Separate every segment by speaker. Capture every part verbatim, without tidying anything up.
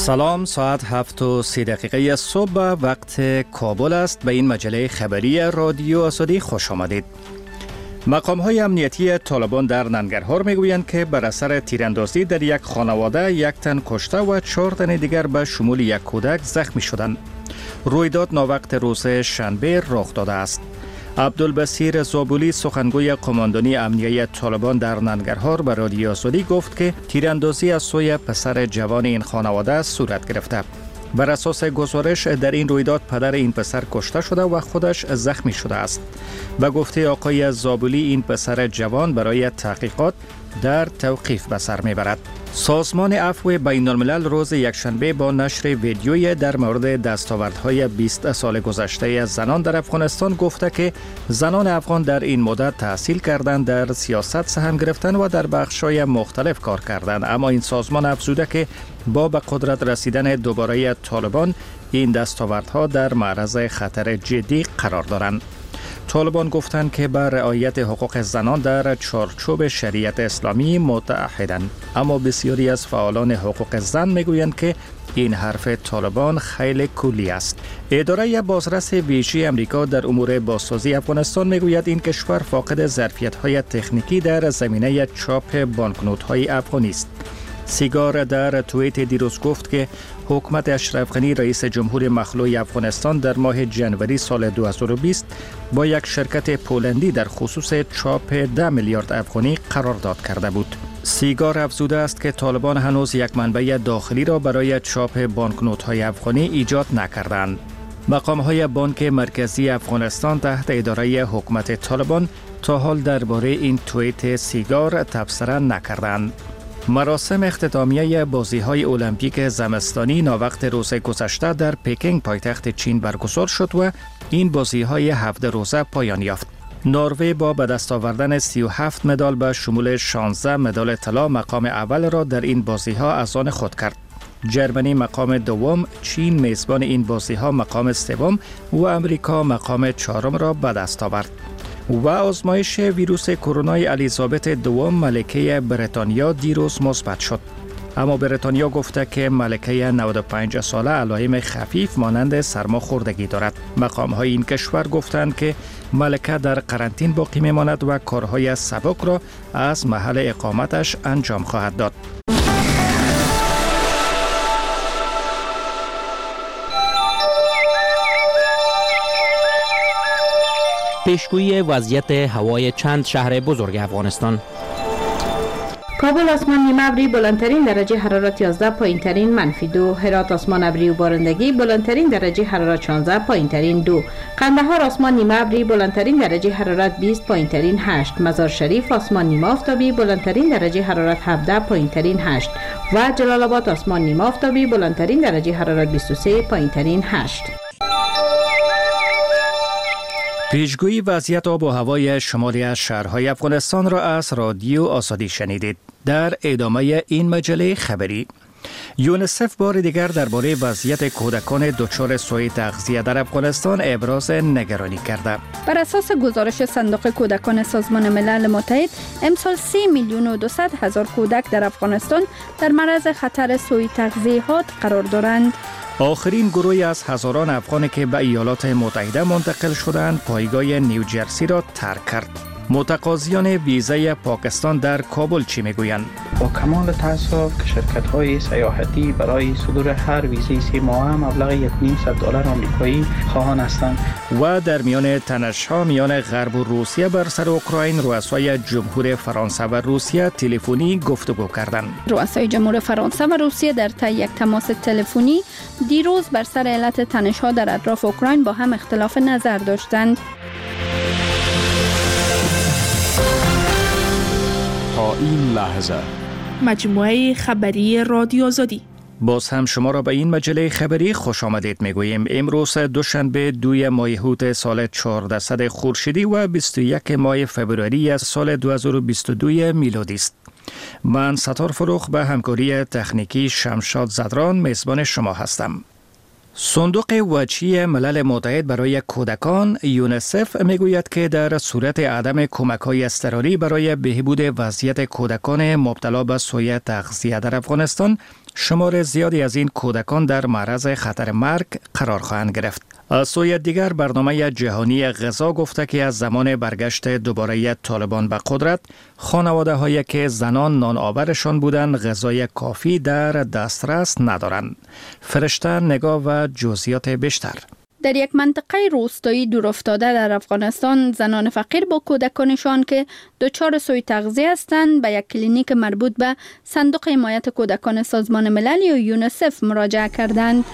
Speaker 1: سلام، ساعت هفت و سی دقیقه صبح وقت کابل است. به این مجله خبری رادیو آزادی خوش آمدید. مقام های امنیتی طالبان در ننگرهار میگویند که بر اثر تیراندازی در یک خانواده یک تن کشته و چهار تن دیگر به شمول یک کودک زخمی شدند. رویداد ناوقت روز شنبه رخ داده است. عبدالبصیر زابولی سخنگوی قماندانی امنیتی طالبان در ننگرهار به رادیو آزادی گفت که تیراندازی از سوی پسر جوان این خانواده صورت گرفته. بر اساس گزارش در این رویداد پدر این پسر کشته شده و خودش زخمی شده است. به گفته آقای زابولی این پسر جوان برای تحقیقات در توقیف به سر میبرد. سازمان عفو بین الملل روز یکشنبه با نشر ویدیویی در مورد دستاوردهای بیست سال گذشته زنان در افغانستان گفته که زنان افغان در این مدت تحصیل کردند، در سیاست سهم گرفتن و در بخش‌های مختلف کار کردند، اما این سازمان افزوده که با به قدرت رسیدن دوباره طالبان این دستاوردها در معرض خطر جدی قرار دارند. طالبان گفتند که بر رعایت حقوق زنان در چارچوب شریعت اسلامی متعهدند، اما بسیاری از فعالان حقوق زن میگویند که این حرف طالبان خیلی کلی است. اداره بازرس ویژه امریکا در امور بازسازی افغانستان میگوید این کشور فاقد ظرفیت‌های تکنیکی در زمینه چاپ بانکنوت‌های افغانی است. سیگار در توییت دیروز گفت که حکومت اشرف غنی رئیس جمهور مخلوع افغانستان در ماه جنوری سال دو هزار و بیست با یک شرکت پولندی در خصوص چاپ ده میلیارد افغانی قرارداد کرده بود. سیگار افزوده است که طالبان هنوز یک منبع داخلی را برای چاپ بانکنوت‌های افغانی ایجاد نکردند. مقام‌های بانک مرکزی افغانستان تحت اداره حکومت طالبان تا حال درباره این توییت سیگار تبصره نکردند. مراسم اختتامیه بازی‌های المپیک زمستانی ناوقت روز گذشته در پکینگ پایتخت چین برگزار شد و این بازی‌های هفت روزه پایان یافت. نروژ با به دست آوردن سی و هفت مدال به شمول شانزده مدال طلا مقام اول را در این بازی‌ها از آن خود کرد. جرمنی مقام دوم، چین میزبان این بازی‌ها مقام سوم و امریکا مقام چهارم را به دست آورد. و آزمایش ویروس کرونا الیزابت دوم ملکه بریتانیا دیروز مثبت شد، اما بریتانیا گفته که ملکه نود و پنج ساله علائم خفیف مانند سرماخوردگی دارد. مقام‌های این کشور گفتند که ملکه در قرنطین باقی میماند و کارهای سبک را از محل اقامتش انجام خواهد داد.
Speaker 2: پیشگویی وضعیت هوای چند شهر بزرگ افغانستان.
Speaker 3: کابل آسمان نیمه ابری بلندترین درجه حرارت یازده، پایین ترین منفی دو. هرات آسمان ابری و بارندگی بلندترین درجه حرارت شانزده، پایین ترین دو. قندهار آسمان نیمه ابری بلندترین درجه حرارت بیست، پایین ترین هشت. مزار شریف آسمان نیمه آفتابی بلندترین درجه حرارت هفده، پایین ترین هشت و جلال آباد آسمان نیمه آفتابی بلندترین درجه حرارت بیست و سه، پایین ترین هشت.
Speaker 1: پیشگویی وضعیت آب و هوای شمالی از شهرهای افغانستان را از رادیو آزادی شنیدید. در ادامه این مجله خبری، یونیسف بار دیگر درباره وضعیت کودکان دچار سوء تغذیه در افغانستان ابراز نگرانی کرده.
Speaker 4: بر اساس گزارش صندوق کودکان سازمان ملل متحد، امسال سه میلیون و دویست هزار کودک در افغانستان در معرض خطر سوء تغذیه قرار دارند.
Speaker 1: آخرین گروهی از هزاران افغانی که به ایالات متحده منتقل شدند پایگاه نیوجرسی را ترک کرد. متقاضیان ویزای پاکستان در کابل چی میگویند؟
Speaker 5: با کمال تأسف که شرکت‌های سیاحتی برای صدور هر ویزای سه ماهه مبلغ یک و نیم صد دلار آمریکایی خواهان هستند.
Speaker 1: و در میان تنش‌ها میان غرب و روسیه بر سر اوکراین، رؤسای جمهور فرانسه و روسیه تلفنی گفتگو کردند.
Speaker 4: رؤسای جمهور فرانسه و روسیه در طی یک تماس تلفنی دیروز بر سر علت تنش‌ها در اطراف اوکراین با هم اختلاف نظر داشتند.
Speaker 6: تا این لحظه
Speaker 7: مجموعه خبری رادیو آزادی.
Speaker 1: باز هم شما را به این مجله خبری خوش آمدید میگوییم. امروز دوشنبه دوی ماه هوت سال چهاردهصد خورشیدی و بیست و یک ماه فبروری از سال دو هزار و بیست و دو میلادی است. من ستار فروخ به همکاری تکنیکی شمشاد زدران میزبان شما هستم. صندوق وجهی ملل متحد برای کودکان یونیسف میگوید که در صورت عدم کمک‌های اضطراری برای بهبود وضعیت کودکان مبتلا به سوء تغذیه در افغانستان، شمار زیادی از این کودکان در معرض خطر مرگ قرار خواهند گرفت. از سوی دیگر برنامه جهانی غذا گفته که از زمان برگشت دوباره طالبان به قدرت، خانواده هایی که زنان نان آورشان بودند غذای کافی در دسترس ندارند. فرشته نگاه و جزئیات بیشتر.
Speaker 4: در یک منطقه روستایی دورافتاده در افغانستان، زنان فقیر با کودکانشان که دچار سوء تغذیه هستند به یک کلینیک مربوط به صندوق حمایت کودکان سازمان ملل یا یونیسف مراجعه کردند.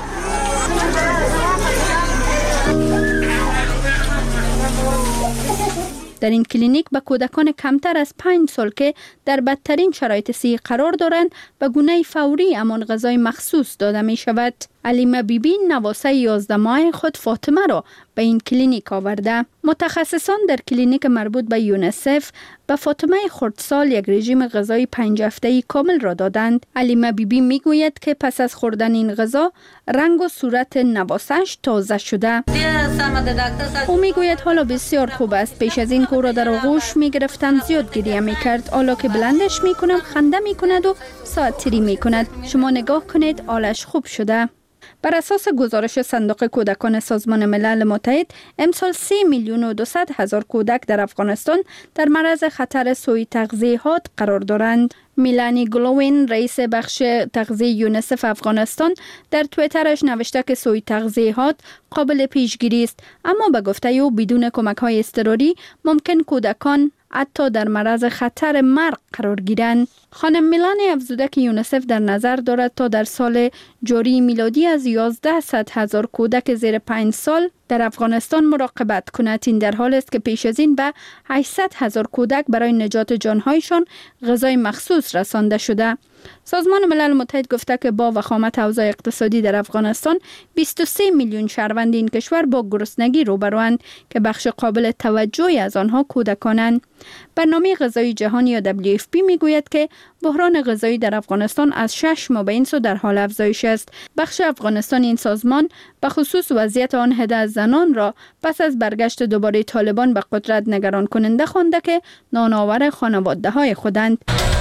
Speaker 4: در این کلینیک به کودکان کمتر از پنج سال که در بدترین شرایط صحی قرار دارند به گونه فوری امان غذای مخصوص داده می شود. علیمه بیبی نواسه یازده ماه خود فاطمه را به این کلینیک آورده. متخصصان در کلینیک مربوط به یونیسف به فاطمه خردسال یک رژیم غذایی پنج هفته‌ای کامل را دادند. علیمه بیبی می گوید که پس از خوردن این غذا رنگ و صورت نواسه‌اش تازه شده. او می گوید حالا بسیار خوب است. پیش از این که او را در آغوش می گرفتند زیاد گریه می کرد. حالا که بلندش می کنم خنده می کند و ساعت تیری می کند. شما نگاه کنید، حالش خوب شده. بر اساس گزارش صندوق کودکان سازمان ملل متحد، امسال سی میلیون و دویست هزار کودک در افغانستان در معرض خطر سوء تغذیه قرار دارند. میلانی گلوین، رئیس بخش تغذیه یونیسف افغانستان، در توییترش نوشته که سوء تغذیه قابل پیشگیری است، اما به گفته او بدون کمک‌های اضطراری ممکن کودکان حتی در معرض خطر مرگ قرار گیرند. خانم میلانی افزوده که یونیسف در نظر دارد تا در سال جاری میلادی از یازده هزار کودک زیر پنج سال در افغانستان مراقبت کند. این در حال است که پیش از این به هشتصد هزار کودک برای نجات جانهایشان غذای مخصوص رسانده شده. سازمان ملل متحد گفته که با وخامت اوضاع اقتصادی در افغانستان بیست و سه میلیون شهروند این کشور با گرسنگی روبروند که بخش قابل توجهی از آنها کودکانند. برنامه غذایی جهانی یا دبلیو اف پی میگوید که بحران غذایی در افغانستان از شش ماه به این سو در حال افزایش است. بخش افغانستان این سازمان به خصوص وضعیت آن عده از زنان را پس از برگشت دوباره طالبان به قدرت نگران کننده خوانده که نانآور خانواده های خودند.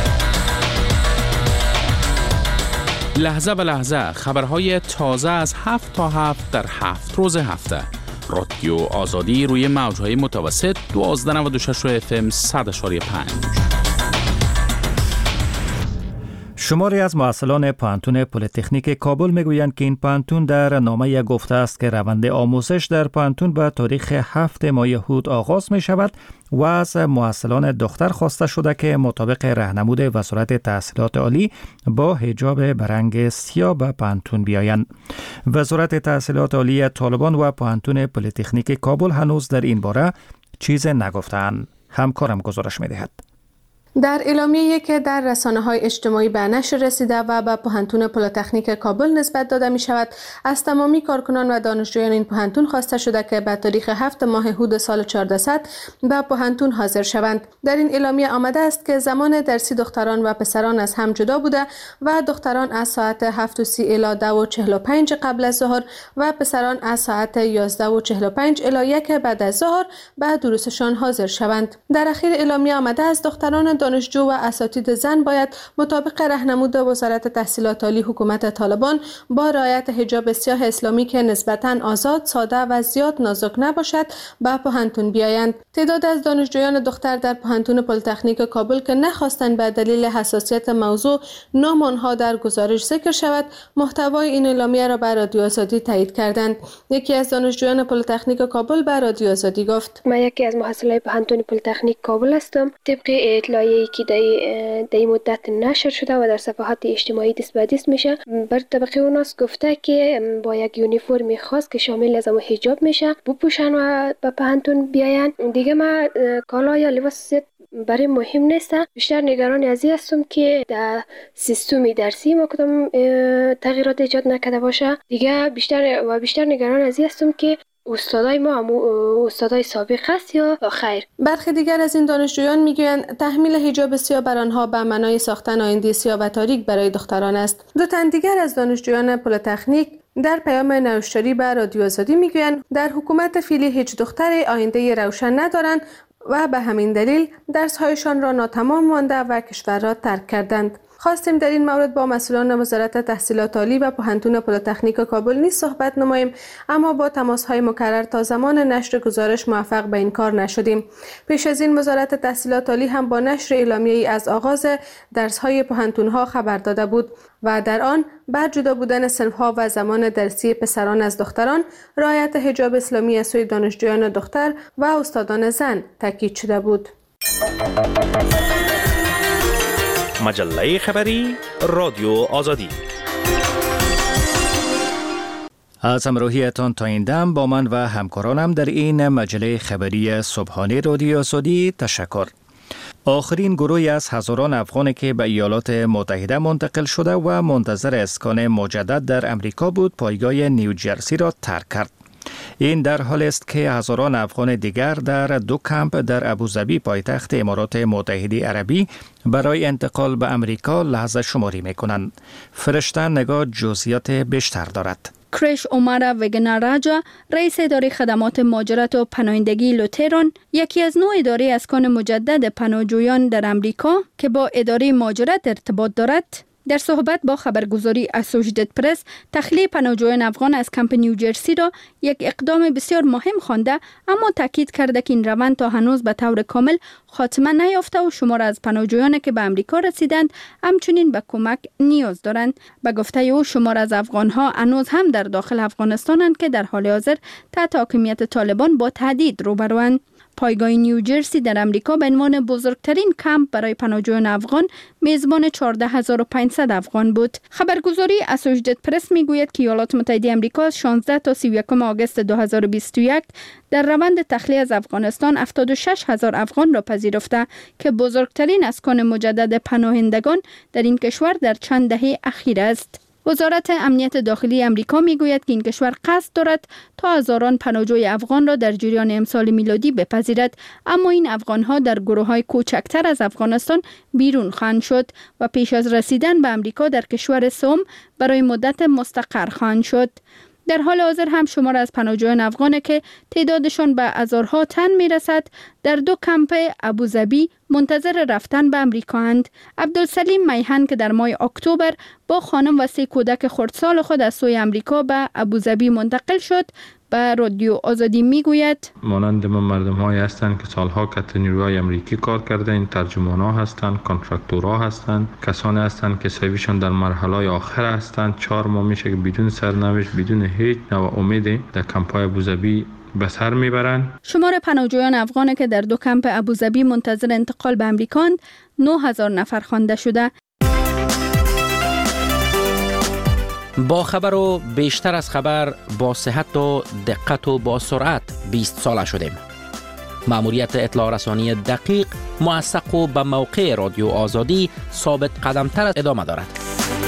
Speaker 6: لحظه به لحظه خبرهای تازه از هفت تا هفت در هفت روز هفته. رادیو آزادی روی موجهای متوسط دوازده نود و شش اف ام صد و پنج.
Speaker 1: شماری از محصلان پانتون پلی‌تکنیک کابل میگویند که این پانتون در نامه گفته است که روند آموزش در پانتون به تاریخ هفت ماه هود آغاز می شود و از محصلان دختر خواسته شده که مطابق راهنمود وزارت تحصیلات عالی با حجاب برنگ سیاه به پانتون بیایند. وزارت تحصیلات عالی طالبان و پانتون پلی‌تکنیک کابل هنوز در این باره چیز نگفتند. همکارم گزارش می‌دهد.
Speaker 8: در اعلامیه‌ای که در رسانه‌های اجتماعی به نشر رسیده و به پوهنتون پلی‌تکنیک کابل نسبت داده می‌شود، از تمامی کارکنان و دانشجویان این پوهنتون خواسته شده که به تاریخ هفت ماه هود سال چهاردهصد به پوهنتون حاضر شوند. در این اعلامیه آمده است که زمان درسی دختران و پسران از هم جدا بوده و دختران از ساعت هفت و سی الی ده و چهل و پنج قبل از ظهر و پسران از ساعت یازده و چهل و پنج الی یک بعد از ظهر به دروسشان حاضر شوند. در اخیر اعلامیه آمده است دختران دانشجو و اساتید زن باید مطابق راهنمود وزارت تحصیلات عالی حکومت طالبان با رعایت حجاب سیاه اسلامی که نسبتاً آزاد، ساده و زیاد نازک نباشد به پوهنتون بیایند. تعداد از دانشجویان دختر در پوهنتون پلی‌تکنیک کابل که نخواستند به دلیل حساسیت موضوع نام آنها در گزارش ذکر شود، محتوای این اعلامیه را به رادیو آزادی تایید کردند. یکی از دانشجویان پلی‌تکنیک کابل به رادیو آزادی گفت:
Speaker 9: من یکی از محصلای پوهنتون پلی‌تکنیک کابل هستم. طبق اطلاعیه‌ای که در این مدت نشر شده و در صفحات اجتماعی دست به دست میشه، بر طبق اوناس گفته که با یک یونیفرم خاص که شامل از حجاب میشه بپوشن و به پوهنتون بیاین. دیگه من کالا یا لباس برای مهم نیست. بیشتر نگران از این هستم که در سیستم درسی ما کدام تغییرات ایجاد نکرده باشه. دیگه بیشتر و بیشتر نگران از این هستم که استادای ما هم استادای سابق هست یا خیر.
Speaker 8: برخی دیگر از این دانشجویان میگویند تحمیل حجاب سیاه بر آنها به معنای ساختن آینده سیاه و تاریک برای دختران است. دو تن دیگر از دانشجویان پلی‌تکنیک در پیام نوشتاری به رادیو آزادی میگویند در حکومت فعلی هیچ دختر آینده روشن ندارند و به همین دلیل درس‌هایشان را ناتمام مانده و کشور را ترک کردند. خواستیم در این مورد با مسئولان وزارت تحصیلات عالی و پوهنتون پلیتکنیک کابل نیز صحبت نماییم، اما با تماس‌های مکرر تا زمان نشر گزارش موفق به این کار نشدیم. پیش از این وزارت تحصیلات عالی هم با نشر اعلامیه‌ای از آغاز درس‌های پوهنتون‌ها خبر داده بود و در آن بر جدا بودن صنف‌ها و زمان درسی پسران از دختران، رعایت حجاب اسلامی از سوی دانشجویان دختر و استادان زن تاکید شده بود.
Speaker 10: مجله خبری رادیو آزادی.
Speaker 1: از همراهیتان تا این دم با من و همکارانم در این مجله خبری صبحانه رادیو آزادی تشکر. آخرین گروهی از هزاران افغانی که به ایالات متحده منتقل شده و منتظر اسکان مجدد در امریکا بود، پایگاه نیوجرسی را ترک کرد. این در حالی است که هزاران افغان دیگر در دو کمپ در ابوظبی پایتخت امارات متحده عربی برای انتقال به امریکا لحظه شماری می‌کنند. فرشته نگاه جزئیات بیشتر دارد.
Speaker 4: کریش اومارا وگناراجا، رئیس اداره خدمات مهاجرت و پناهندگی لوتران، یکی از نوع اداره اسکان مجدد پناهجویان در امریکا که با اداره مهاجرت ارتباط دارد، در صحبت با خبرگزاری اسوشییتد پرس تخلیه پناهجویان افغان از کمپ نیوجرسی را یک اقدام بسیار مهم خوانده، اما تاکید کرده که این روند تا هنوز به طور کامل خاتمه نیافته و شمار از پناهجویان که به امریکا رسیدند همچنین به کمک نیاز دارند. به گفته او شمار از افغانها هنوز هم در داخل افغانستانند که در حال حاضر تحت حاکمیت طالبان با تهدید روبروند. پایگاه نیوجرسی در امریکا به عنوان بزرگترین کمپ برای پناهجویان افغان میزبان چهارده هزار و پانصد افغان بود. خبرگزاری اسوشییتد پرس میگوید که ایالات متحده آمریکا از شانزده تا سی و یک آگوست دو هزار و بیست و یک در روند تخلیه از افغانستان هفتاد و شش هزار افغان را پذیرفته که بزرگترین اسکان مجدد پناهندگان در این کشور در چند دهه اخیر است. وزارت امنیت داخلی امریکا میگوید که این کشور قصد دارد تا هزاران پناهجوی افغان را در جریان امسال میلادی بپذیرد، اما این افغانها در گروه‌های کوچکتر از افغانستان بیرون خواهند شد و پیش از رسیدن به امریکا در کشور سوم برای مدت مستقر خواهند شد. در حال حاضر هم شمار از پناهجویان افغان که تعدادشان به هزارها تن میرسد در دو کمپ ابوظبی منتظر رفتن به امریکا اند. عبدالسلیم میهن که در ماه اکتبر با خانم و سه کودک خردسال خود از سوی امریکا به ابوظبی منتقل شد به رادیو آزادی میگوید
Speaker 11: مانند ما مردم هایی هستند که سالها که نیروهای امریکی کار کرده، این ترجمان ها هستند، کانترکتورها هستند، کسانی هستند که سویشان در مرحله آخر هستند. چهار ماه میشه که بدون سرنوشت، بدون هیچ نوع امیدی در کمپ‌های ابوظبی به سر میبرند.
Speaker 4: شمار پناهجویان افغان که در دو کمپ ابوظبی منتظر انتقال به امریکا نه هزار نفر خوانده شده.
Speaker 2: با خبر و بیشتر از خبر، با صحت و دقت و با سرعت بیست ساله شدیم. مأموریت اطلاع رسانی دقیق، موثق و به موقع رادیو آزادی ثابت قدمتر ادامه دارد.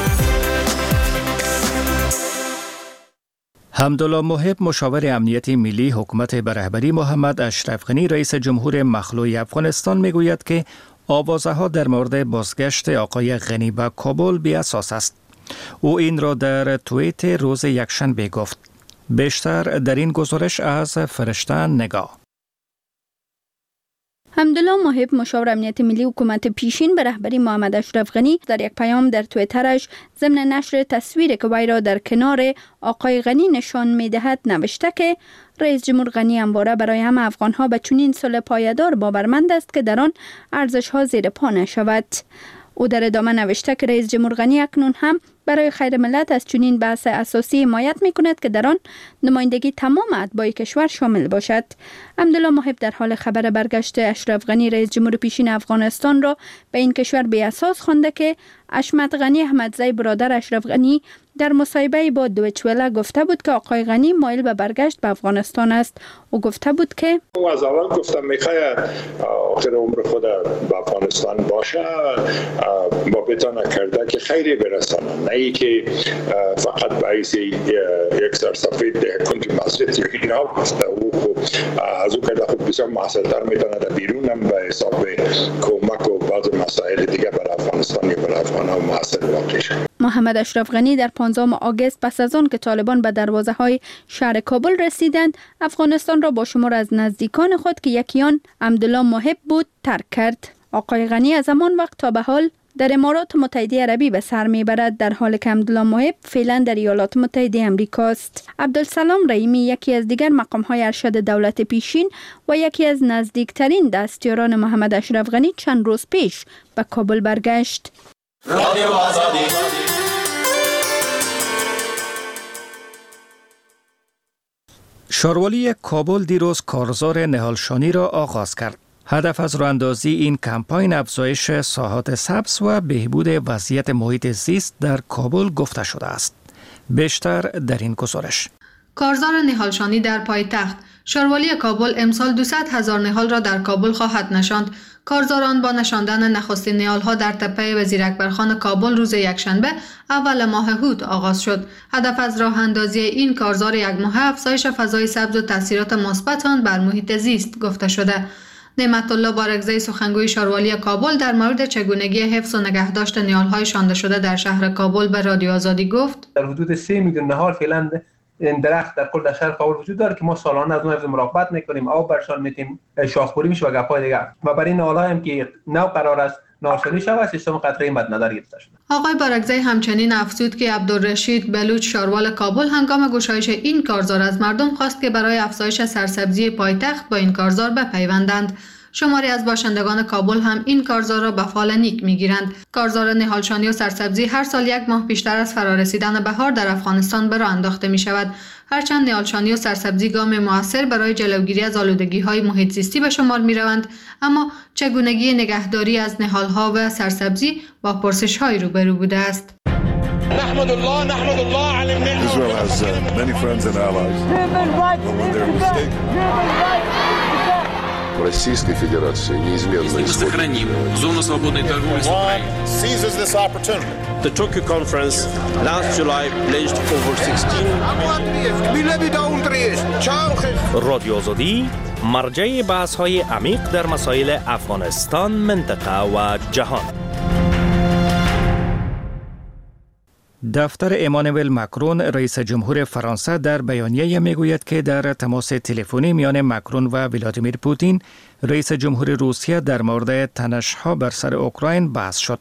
Speaker 1: حمدالله محب، مشاور امنیتی ملی حکومت به رهبری محمد اشرف غنی رئیس جمهور مخلوع افغانستان میگوید که آوازه‌ها در مورد بازگشت آقای غنی به کابل بی اساس است. او این را در توییت روز یکشنبه گفت. بیشتر در این گزارش از فرشته نگاه.
Speaker 4: حمدالله محب، مشاور امنیت ملی حکومت پیشین به رهبری محمد اشرف غنی، در یک پیام در توییترش ضمن نشر تصویری که وی را در کنار آقای غنی نشان می‌دهد نوشته که رئیس جمهور غنی همواره برای همه افغان‌ها به چنین صلح پایدار باورمند است که در آن ارزش‌ها زیر پا نشود. او در ادامه نوشته که رئیس جمهور غنی اکنون هم برای خیر ملت از چنین بحث اساسی حمایت می‌کند که در آن نمایندگی تمام اتباع کشور شامل باشد. حمدالله محب در حال خبر برگشت اشرف غنی رئیس جمهور پیشین افغانستان را به این کشور بی اساس خوانده که اشمت غنی احمدزی برادر اشرف غنی در مصاحبه با دویچ وله گفته بود که آقای غنی مایل به برگشت به افغانستان است. او گفته بود که
Speaker 12: او از اول گفتم میخواد آخر عمر خود به افغانستان باشه، با بتانه کرده که خیری برسانه، نه ای که فقط باعث یک سرسفید دهکن که مسجد یا اینا گفته. او از او کرده خود بسیار محصلتر میتونه در بیرون هم به حساب کمک و بعض مسائل دیگه برای افغانستان یا برای افغان ها محصل واقع شد.
Speaker 4: محمد اشرف غنی در پانزدهم آگوست پس از آن که طالبان به دروازه های شهر کابل رسیدند، افغانستان را با شمار از نزدیکان خود که یکی آن حمدالله محب بود ترک کرد. آقای غنی از همان وقت تا به حال در امارات متحده عربی به سر میبرد، در حالی که عبدالله محب فعلا در ایالات متحده امریکا است. عبدالسلام رحیمی یکی از دیگر مقام‌های ارشد دولت پیشین و یکی از نزدیکترین دستیاران محمد اشرف غنی چند روز پیش به کابل برگشت. رادیو آزادی.
Speaker 1: شاروالی کابل دیروز کارزار نهالشانی را آغاز کرد. هدف از راه‌اندازی این کمپاین افزایش ساحات سبز و بهبود وضعیت محیط زیست در کابل گفته شده است. بیشتر در این گزارش.
Speaker 8: کارزار نهالشانی در پایتخت. شاروالی کابل امسال دویست هزار نهال را در کابل خواهد نشاند. کارزاران با نشاندن نخستین نهال‌ها در تپه وزیر اکبرخان کابل روز یکشنبه اول ماه هوت آغاز شد. هدف از راه اندازی این کارزار یک ماهه افزایش فضای سبز و تاثیرات مثبت آن بر محیط زیست گفته شده. نعمت الله بارگزی سخنگوی شاروالی کابل در مورد چگونگی حفظ و نگهداشت نهال‌های شانده شده در شهر کابل به رادیو آزادی گفت:
Speaker 13: در حدود سه میلیون نهال فعلا این درخت در کل شهر کابل وجود داره که ما سالانه از اون مراقبت میکنیم، آب برشان میتیم، شاخپوری میشه و گپای دیگه، و برای این نهال‌ها هم که نو قرار است ناشنی شود سیستم قطره مد نظر گرفته شده.
Speaker 8: آقای بارگزی همچنین افزود که عبدالرشید بلوچ شاروال کابل هنگام گشایش این کارزار از مردم خواست که برای افزایش سرسبزی پایتخت با این کارزار بپیوندند. شماری از باشندگان کابل هم این کارزار را به فال نیک میگیرند. کارزار نهالشانی و سرسبزی هر سال یک ماه بیشتر از فرارسیدن بهار در افغانستان به راه انداخته می شود. هرچند نهالشانی و سرسبزی گام مؤثر برای جلوگیری از آلودگی‌های محیط زیستی به شمار می روند، اما چگونگی نگهداری از نهال‌ها و سرسبزی با پرسش‌های روبرو بوده است.
Speaker 14: نحمد الله نحمد الله على المنة. Israel has uh, many friends and allies. When they're mistaken. Российской Федерации неизменно
Speaker 15: сохраним зону свободной торговли с Украиной.
Speaker 14: Seizes this opportunity. The Tokyo conference last July pledged over sixteen.
Speaker 10: رادیو آزادی مرجع بحث‌های عمیق در مسائل افغانستان، منطقه و جهان.
Speaker 1: دفتر امانوئل ماکرون رئیس جمهور فرانسه در بیانیه میگوید که در تماس تلفنی میان ماکرون و ولادیمیر پوتین رئیس جمهور روسیه در مورد تنش‌ها بر سر اوکراین بحث شد.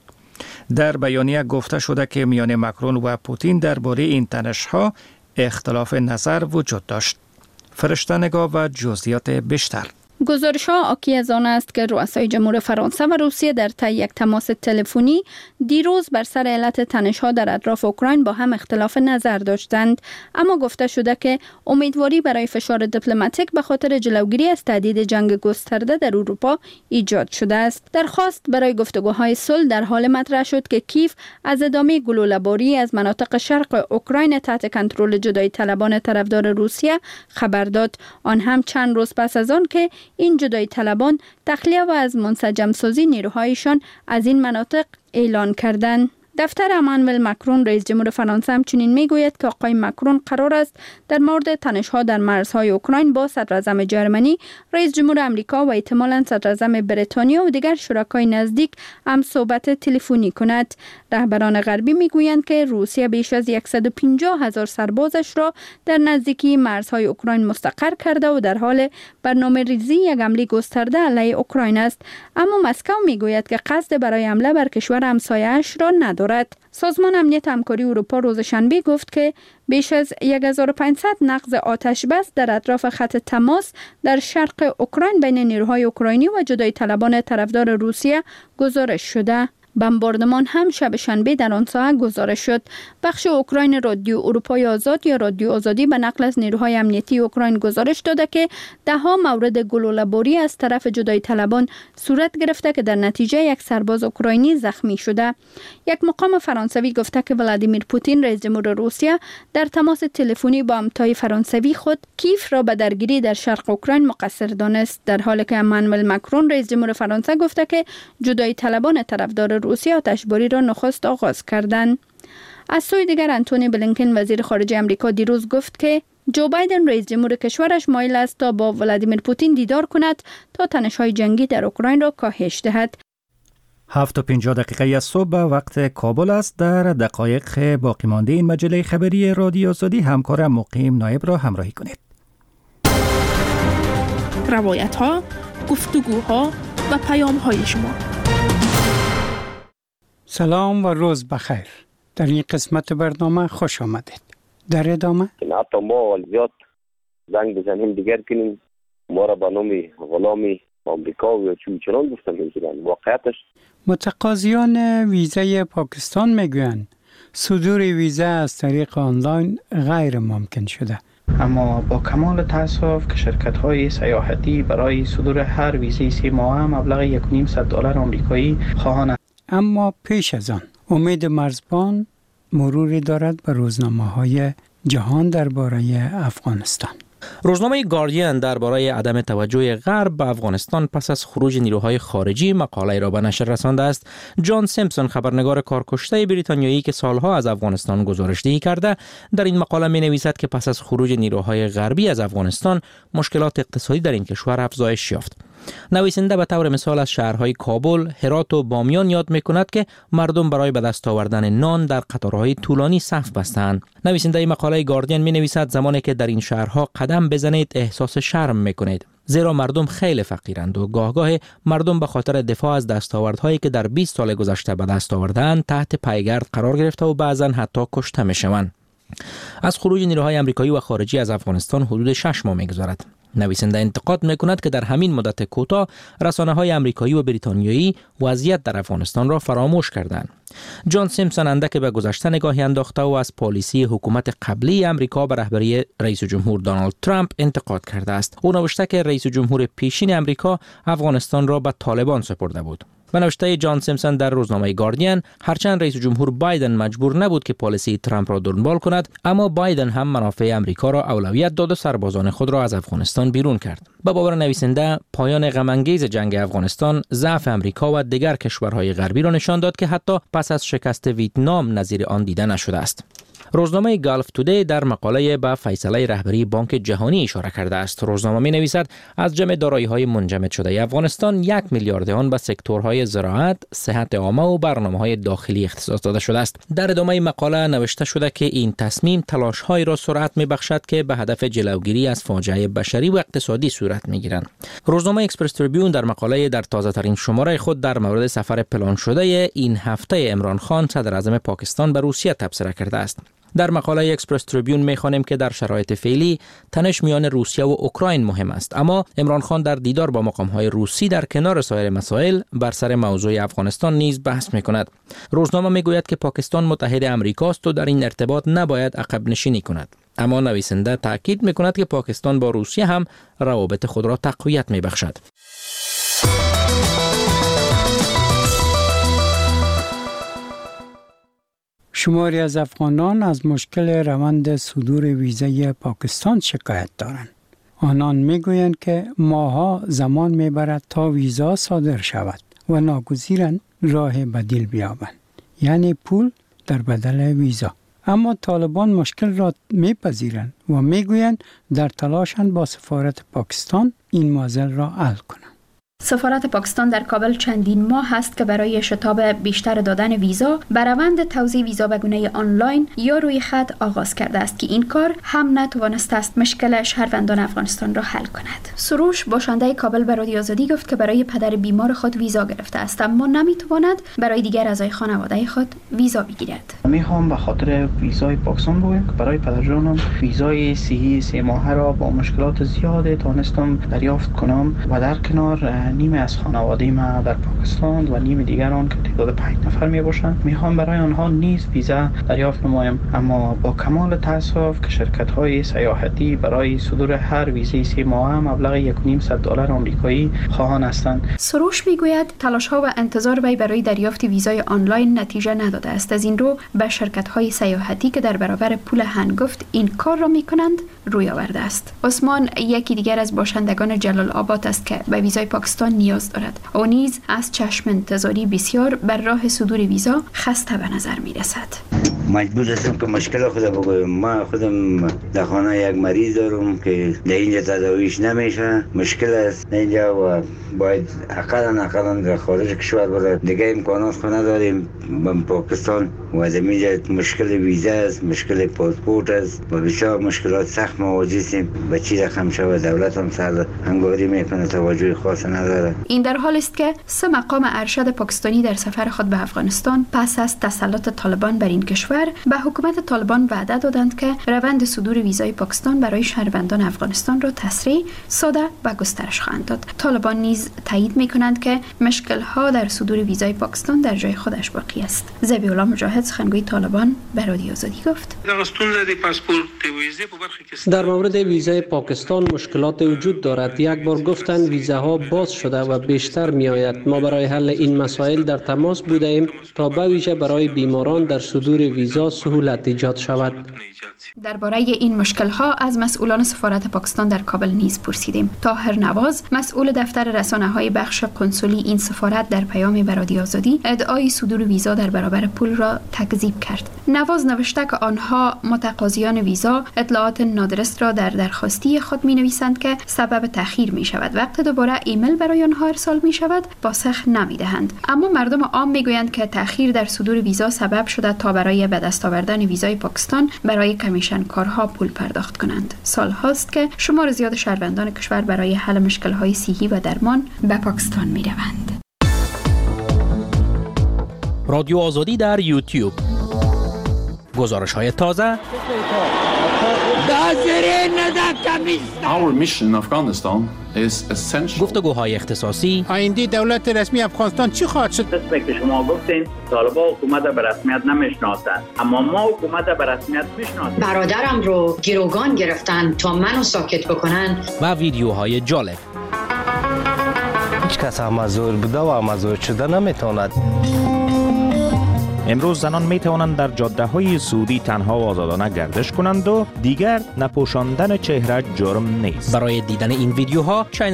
Speaker 1: در بیانیه گفته شده که میان ماکرون و پوتین درباره این تنش‌ها اختلاف نظر وجود داشت. فرشته نگاه و جزئیات بیشتر.
Speaker 4: گزارش‌ها حاکی از آن است که رؤسای جمهور فرانسه و روسیه در طی یک تماس تلفنی دیروز بر سر علت تنش‌ها در اطراف اوکراین با هم اختلاف نظر داشتند، اما گفته شده که امیدواری برای فشار دیپلماتیک به خاطر جلوگیری از تهدید جنگ گسترده در اروپا ایجاد شده است. درخواست برای گفتگوهای صلح در حال مطرح شد که کیف از ادامه گلوله‌باری از مناطق شرق اوکراین تحت کنترل جدایی طلبان طرفدار روسیه خبر داد، آن هم چند روز پس از آن که این جدایی طلبان تخلیه و از منسجم سازی نیروهایشان از این مناطق اعلان کردند. دفتر امانوئل ماکرون رئیس جمهور فرانسه همچنین میگوید که آقای ماکرون قرار است در مورد تنش‌ها در مرزهای اوکراین با صدراعظم جرمنی، رئیس جمهور امریکا و احتمالاً صدراعظم بریتانیا و دیگر شرکای نزدیک هم صحبت تلفنی کند. رهبران غربی میگویند که روسیه بیش از صد و پنجاه هزار سربازش را در نزدیکی مرزهای اوکراین مستقر کرده و در حال برنامه‌ریزی یک حمله گسترده علیه اوکراین است، اما مسکو میگوید که قصد برای حمله بر کشور همسایه‌اش را ندارد. سازمان امنیت همکاری اروپا روز شنبه گفت که بیش از هزار و پانصد نقض آتش بس در اطراف خط تماس در شرق اوکراین بین نیروهای اوکراینی و جدایی طلبان طرفدار روسیه گزارش شده. بمباردمان هم شب شنبه در آن ساحه گزارش شد. بخش اوکراین رادیو اروپای آزاد یا رادیو آزادی به نقل از نیروهای امنیتی اوکراین گزارش داده که ده ها مورد گلوله‌باری از طرف جدایی طلبان صورت گرفته که در نتیجه یک سرباز اوکراینی زخمی شده. یک مقام فرانسوی گفته که ولادیمیر پوتین رئیس جمهور روسیه در تماس تلفنی با همتای فرانسوی خود کیف را به درگیری در شرق اوکراین مقصر دانست، در حالی که امانوئل ماکرون رئیس جمهور فرانسه گفته که جدایی طلبان طرفدار روسیه آتشباری را نخست آغاز کردند. از سوی دیگر انتونی بلینکن وزیر خارجه امریکا دیروز گفت که جو بایدن رئیس جمهور کشورش مایل است تا با ولادیمیر پوتین دیدار کند تا تنش‌های جنگی در اوکراین را کاهش دهد.
Speaker 1: هفت و پنجاه دقیقه از صبح وقت کابل است. در دقایق باقی مانده این مجله خبری رادیو آزادی همکارم مقیم نایب را همراهی کنید.
Speaker 7: روایت‌ها، گفتگوها و پیام‌های شما.
Speaker 16: سلام و روز بخیر. در این قسمت برنامه خوش آمدید. در ادامه
Speaker 17: حتی ما زیاد زنگ بزنیم دیگر کنیم ما را به نام غلامی آمریکا و چون گفتن میگیرن. واقعیتش
Speaker 16: متقاضیان ویزای پاکستان میگویند صدور ویزا از طریق آنلاین غیر ممکن شده.
Speaker 5: اما با کمال تأسف که شرکت‌های سیاحتی برای صدور هر ویزای سه ماهه مبلغ یک و نیم صد دلار آمریکایی خواهند.
Speaker 16: اما پیش از آن امید مرزبان مروری دارد به روزنامه‌های جهان درباره افغانستان.
Speaker 2: روزنامه گاردین درباره عدم توجه غرب به افغانستان پس از خروج نیروهای خارجی مقاله را به نشر رسانده است. جان سیمپسون خبرنگار کارکشته بریتانیایی که سالها از افغانستان گزارشدهی کرده در این مقاله می نویسد که پس از خروج نیروهای غربی از افغانستان مشکلات اقتصادی در این کشور افزایش یافت. نویسنده به طور مثال از شهرهای کابل، هرات و بامیان یاد می‌کند که مردم برای به دست آوردن نان در قطارهای طولانی صف بستند. نویسنده مقاله گاردین می‌نویسد زمانی که در این شهرها قدم بزنید احساس شرم می‌کنید، زیرا مردم خیلی فقیرند و گاهگاه مردم به خاطر دفاع از دستاوردهایی که در بیست سال گذشته به دست آوردند تحت پایگرد قرار گرفته و بعضاً حتی کشته می‌شوند. از خروج نیروهای آمریکایی و خارجی از افغانستان حدود شش ماه می‌گذرد. نویسنده انتقاد می‌کند که در همین مدت کوتاه رسانه‌های آمریکایی و بریتانیایی وضعیت در افغانستان را فراموش کردند. جان سیمپسون اندک به گذشته نگاهی انداخته و از پالیسی حکومت قبلی آمریکا به رهبری رئیس جمهور دونالد ترامپ انتقاد کرده است. او نوشته که رئیس جمهور پیشین آمریکا افغانستان را به طالبان سپرده بود. به نوشته جان سیمپسون در روزنامه گاردین، هرچند رئیس جمهور بایدن مجبور نبود که پالیسی ترامپ را دنبال کند، اما بایدن هم منافع آمریکا را اولویت داد و سربازان خود را از افغانستان بیرون کرد. به باور نویسنده، پایان غم‌انگیز جنگ افغانستان ضعف آمریکا و دیگر کشورهای غربی را نشان داد که حتی پس از شکست ویتنام نظیر آن دیده نشده است. روزنامه گالف تودی در مقاله به فیصله رهبری بانک جهانی اشاره کرده است. روزنامه می نویسد از جمع دارایی‌های منجمد شده افغانستان یک میلیارد آن به سکتورهای زراعت، صحت عامه و برنامه‌های داخلی اختصاص داده شده است. در ادامه مقاله نوشته شده که این تصمیم تلاش‌هایی را سرعت می‌بخشد که به هدف جلوگیری از فاجعه بشری و اقتصادی صورت می‌گیرند. روزنامه اکسپرس تریبیون در مقاله در تازه‌ترین شماره خود در مورد سفر پلان شده این هفته عمران خان صدر اعظم پاکستان به روسیه تبصره کرده است. در مقاله اکسپرس تریبیون می‌خوانیم که در شرایط فعلی تنش میان روسیه و اوکراین مهم است، اما عمران خان در دیدار با مقام‌های روسی در کنار سایر مسائل بر سر موضوع افغانستان نیز بحث می‌کند. روزنامه می‌گوید که پاکستان متحد آمریکاست و در این ارتباط نباید عقب نشینی کند. اما نویسنده تاکید می‌کند که پاکستان با روسیه هم روابط خود را تقویت می‌بخشد.
Speaker 16: شماری از افغانان از مشکل روند صدور ویزای پاکستان شکایت دارند. آنان میگویند که ماها زمان میبرد تا ویزا صادر شود و ناگزیرند راه بدیل بیابند، یعنی پول در بدل ویزا. اما طالبان مشکل را میپذیرند و میگویند در تلاشند با سفارت پاکستان این معضل را حل کنند.
Speaker 4: سفارت پاکستان در کابل چندین ماه است که برای شتاب بیشتر دادن ویزا به روند توزیع ویزا به گونه آنلاین یا روی خط آغاز کرده است که این کار هم نتوانسته است مشکل شهروندان افغانستان را حل کند. سروش باشنده کابل به رادیو آزادی گفت که برای پدر بیمار خود ویزا گرفته است، اما نمیتواند برای دیگر اعضای خانواده خود ویزا بگیرد.
Speaker 5: میخوام به خاطر ویزای پاکستان بگویم که برای پدرجانم ویزای سی سه ماهه را با مشکلات زیاد توانستم دریافت کنم و در کنار نیمه از خانواده ما در پاکستان و نیمه دیگران که تعداد پنج نفر می باشند میخوام برای آنها نیز ویزا دریافت نمایم، اما با کمال تأسف که شرکت های سیاحتی برای صدور هر ویزای سه ماهه مبلغ یک و نیم صد دلار آمریکایی خواهان هستند.
Speaker 4: سروش میگوید تلاش ها و انتظار وی برای دریافت ویزای آنلاین نتیجه نداده است. از این رو به شرکت های سیاحتی که در برابر پول هنگفت این کار را میکنند روی آورده است. عثمان یکی دیگر از باشندگان جلال آباد است که به ویزای پاکستان نیاز دارد. او نیز از چشم انتظاری بسیار بر راه صدور ویزا خسته به نظر می رسد.
Speaker 18: مجبور هستم که مشکل خودم بگویم. ما خودم در خانه یک مریض دارم که در اینجا تداویش نمیشه، مشکل است اینجا و باید اقلا اقلا در خارج کشور بره. دیگه امکانات خود نداریم به پاکستان و در اینجا مشکل ویزا است، مشکل پاسپورت است و بسیار مشکلات سخت مواجه هستیم. به چی رقم شود دولت هم سر هنگاری میکنه، توجه خاص نداره.
Speaker 19: این در حال است که سه مقام ارشد پاکستانی در سفر خود به افغانستان پس از تسلط طالبان بر این کشور به حکومت طالبان وعده دادند که روند صدور ویزای پاکستان برای شهروندان افغانستان را تسریع، ساده و گسترش خواهند داد. طالبان نیز تایید می‌کنند که مشکل‌ها در صدور ویزای پاکستان در جای خودش باقی است. ذبیح الله مجاهد سخنگوی طالبان به رادیو آزادی گفت:
Speaker 20: در مورد ویزای پاکستان مشکلات وجود دارد. یک بار گفتند ویزاها باز شده و بیشتر می‌آید. ما برای حل این مسائل در تماس بودیم تا به ویژه برای بیماران در صدور ویزا سهولت ایجاد شود.
Speaker 19: درباره این مشکل‌ها از مسئولان سفارت پاکستان در کابل نیز پرسیدیم. طاهر نواز، مسئول دفتر رسانه‌های بخش قنسولی این سفارت، در پیامی به رادیو آزادی ادعای صدور ویزا در برابر پول را تکذیب کرد. نواز نوشته که آنها متقاضیان ویزا اطلاعات نادرست را در درخواستی خود می‌نویسند که سبب تأخیر می‌شود. وقتی دوباره ایمیل برای آنها ارسال می‌شود، پاسخ نمی‌دهند. اما مردم عام می‌گویند که تأخیر در صدور ویزا سبب شده تا برای به دست آوردن ویزای پاکستان برای کمیشن کارها پول پرداخت کنند. سال هاست که شمار زیاد شهروندان کشور برای حل مشکل‌های صحی و درمان به پاکستان می‌روند.
Speaker 2: رادیو آزادی در یوتیوب. گزارش‌های تازه.
Speaker 15: Our mission in Afghanistan is essential.
Speaker 2: گفتگوهای اختصاصی.
Speaker 21: آینده دولت رسمی افغانستان چی خواهد شد؟
Speaker 22: دست که شما گفتین طالبان حکومت به رسمیت نمیشناسند، اما ما حکومت به رسمیت میشناسیم.
Speaker 23: برادرم رو گروگان گرفتن تا منو ساکت بکنن.
Speaker 2: و ویدیوهای جالب.
Speaker 24: هیچ کس مزور بوده و مزور شده نمیتواند.
Speaker 10: امروز زنان می توانند در جاده های سعودی تنها و آزادانه گردش کنند و دیگر نپوشاندن چهره جرم نیست.
Speaker 2: برای دیدن این ویدیوها